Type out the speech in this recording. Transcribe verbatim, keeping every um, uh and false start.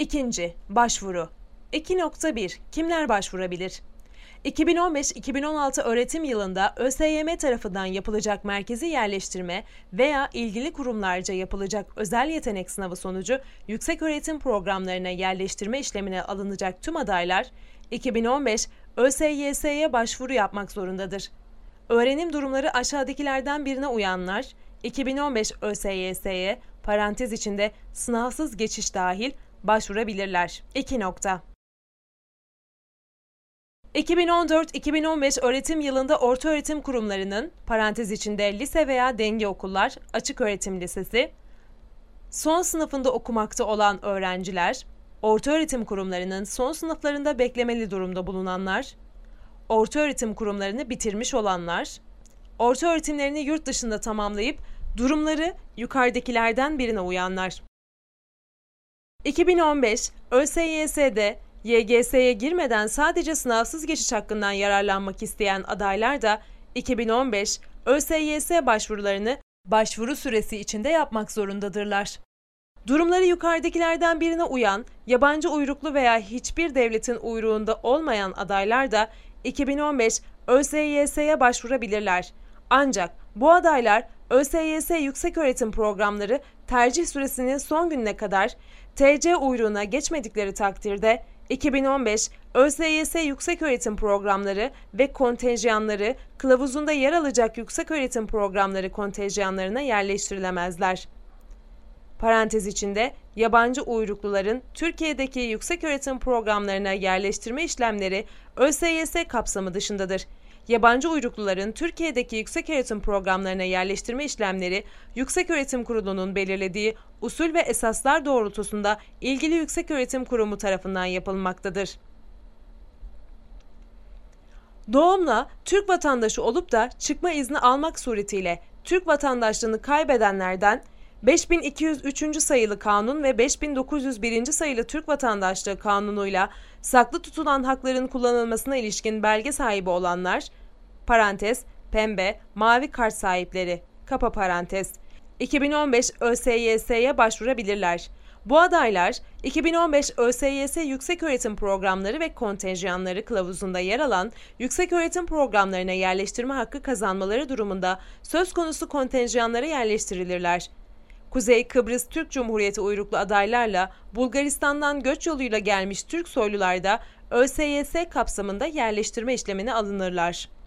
İkinci. Başvuru. iki nokta bir. Kimler başvurabilir? iki bin on beş iki bin on altı öğretim yılında ÖSYM tarafından yapılacak merkezi yerleştirme veya ilgili kurumlarca yapılacak özel yetenek sınavı sonucu yükseköğretim programlarına yerleştirme işlemine alınacak tüm adaylar iki bin on beş ÖSYS'ye başvuru yapmak zorundadır. Öğrenim durumları aşağıdakilerden birine uyanlar iki bin on beş ÖSYS'ye parantez içinde sınavsız geçiş dahil başvurabilirler. iki nokta. iki bin on dört iki bin on beş öğretim yılında ortaöğretim kurumlarının parantez içinde lise veya denge okullar, açıköğretim lisesi, son sınıfında okumakta olan öğrenciler, ortaöğretim kurumlarının son sınıflarında beklemeli durumda bulunanlar, ortaöğretim kurumlarını bitirmiş olanlar, ortaöğretimlerini yurt dışında tamamlayıp durumları yukarıdakilerden birine uyanlar. iki bin on beş ÖSYS'de Y G S'ye girmeden sadece sınavsız geçiş hakkından yararlanmak isteyen adaylar da iki bin on beş ÖSYS başvurularını başvuru süresi içinde yapmak zorundadırlar. Durumları yukarıdakilerden birine uyan, yabancı uyruklu veya hiçbir devletin uyruğunda olmayan adaylar da iki bin on beş ÖSYS'ye başvurabilirler. Ancak bu adaylar ÖSYS yükseköğretim programları tercih süresinin son gününe kadar T C uyruğuna geçmedikleri takdirde iki bin on beş ÖSYS yükseköğretim programları ve kontenjanları kılavuzunda yer alacak yükseköğretim programları kontenjanlarına yerleştirilemezler. Parantez içinde yabancı uyrukluların Türkiye'deki yükseköğretim programlarına yerleştirme işlemleri ÖSYS kapsamı dışındadır. Yabancı uyrukluların Türkiye'deki yükseköğretim programlarına yerleştirme işlemleri Yükseköğretim Kurulu'nun belirlediği usul ve esaslar doğrultusunda ilgili yükseköğretim kurumu tarafından yapılmaktadır. Doğumla Türk vatandaşı olup da çıkma izni almak suretiyle Türk vatandaşlığını kaybedenlerden beş bin iki yüz üçüncü sayılı kanun ve beş bin dokuz yüz birinci sayılı Türk Vatandaşlığı Kanunu'yla saklı tutulan hakların kullanılmasına ilişkin belge sahibi olanlar, parantez, pembe, mavi kart sahipleri, kapa parantez, iki bin on beş ÖSYS'ye başvurabilirler. Bu adaylar, iki bin on beş ÖSYS yükseköğretim programları ve kontenjanları kılavuzunda yer alan yükseköğretim programlarına yerleştirme hakkı kazanmaları durumunda söz konusu kontenjanlara yerleştirilirler. Kuzey Kıbrıs Türk Cumhuriyeti uyruklu adaylarla Bulgaristan'dan göç yoluyla gelmiş Türk soylular da ÖSYS kapsamında yerleştirme işlemine alınırlar.